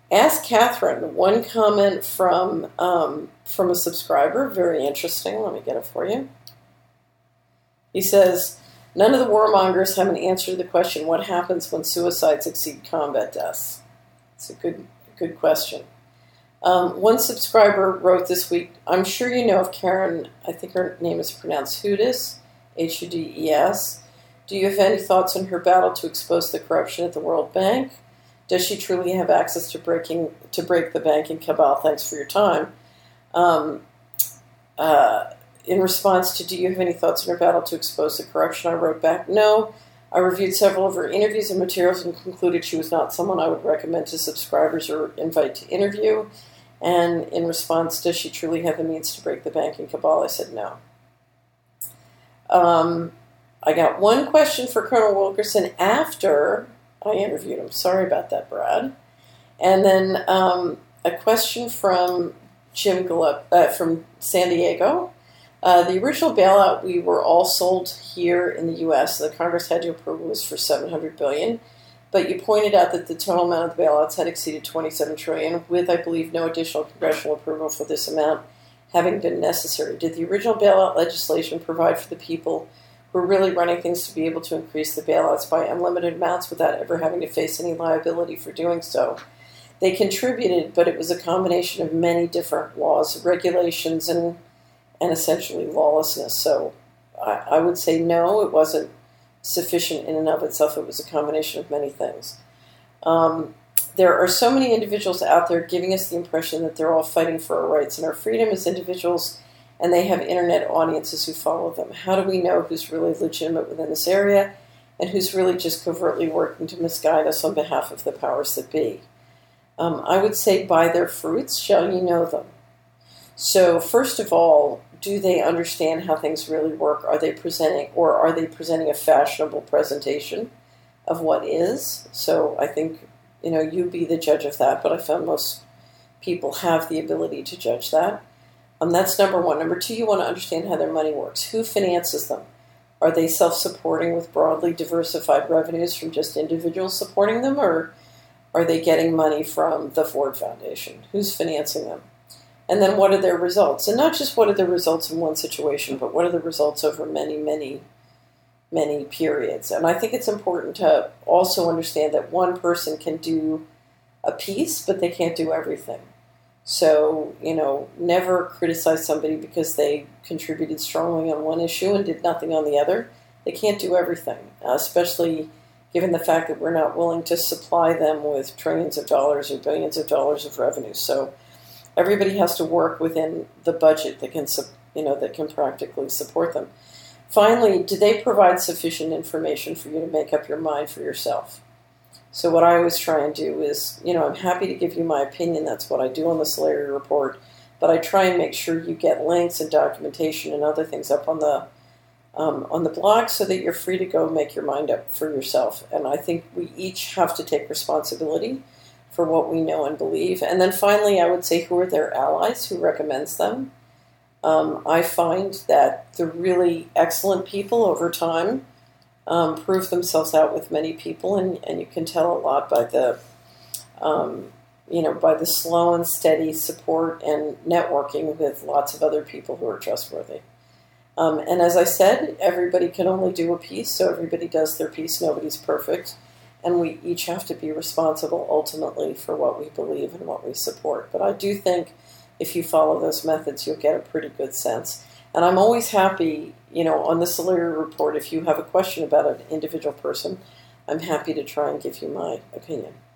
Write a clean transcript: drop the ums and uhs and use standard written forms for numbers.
Ask Catherine. One comment from a subscriber, very interesting. Let me get it for you. He says, none of the warmongers have an answer to the question, what happens when suicides exceed combat deaths? It's a good question. One subscriber wrote this week, I'm sure you know of Karen, I think her name is pronounced Hudes, Hudes. Do you have any thoughts on her battle to expose the corruption at the World Bank? Does she truly have access to break the banking cabal? Thanks for your time. In response to, do you have any thoughts on her battle to expose the corruption? I wrote back, no. I reviewed several of her interviews and materials and concluded she was not someone I would recommend to subscribers or invite to interview. And in response, does she truly have the means to break the banking cabal? I said no. I got one question for Colonel Wilkerson after I interviewed him. Sorry about that, Brad. And then a question from Jim Gallup from San Diego. The original bailout we were all sold here in the U.S. The Congress had to approve was for $700 billion, but you pointed out that the total amount of the bailouts had exceeded $27 trillion, with, I believe, no additional congressional approval for this amount having been necessary. Did the original bailout legislation provide for the people who are really running things to be able to increase the bailouts by unlimited amounts without ever having to face any liability for doing so? They contributed, but it was a combination of many different laws, regulations, and essentially lawlessness. So I would say no, it wasn't sufficient in and of itself. It was a combination of many things. There are so many individuals out there giving us the impression that they're all fighting for our rights and our freedom as individuals, and they have internet audiences who follow them. How do we know who's really legitimate within this area and who's really just covertly working to misguide us on behalf of the powers that be? I would say by their fruits shall you know them. So first of all, do they understand how things really work? Are they presenting a fashionable presentation of what is? So I think, you be the judge of that, but I found most people have the ability to judge that. That's number one. Number two, you want to understand how their money works. Who finances them? Are they self-supporting with broadly diversified revenues from just individuals supporting them, or are they getting money from the Ford Foundation? Who's financing them? And then what are their results? And not just what are the results in one situation, but what are the results over many, many, many periods. And I think it's important to also understand that one person can do a piece, but they can't do everything. So, never criticize somebody because they contributed strongly on one issue and did nothing on the other. They can't do everything, especially given the fact that we're not willing to supply them with trillions of dollars or billions of dollars of revenue. So everybody has to work within the budget that can practically support them. Finally, do they provide sufficient information for you to make up your mind for yourself? So what I always try and do is, I'm happy to give you my opinion. That's what I do on the Solari Report. But I try and make sure you get links and documentation and other things up on the blog so that you're free to go make your mind up for yourself. And I think we each have to take responsibility for what we know and believe. And then finally, I would say, who are their allies? Who recommends them? I find that the really excellent people over time prove themselves out with many people, and you can tell a lot by the, by the slow and steady support and networking with lots of other people who are trustworthy. And as I said, everybody can only do a piece, so everybody does their piece. Nobody's perfect. And we each have to be responsible ultimately for what we believe and what we support. But I do think if you follow those methods, you'll get a pretty good sense. And I'm always happy, on the Solari Report, if you have a question about an individual person, I'm happy to try and give you my opinion.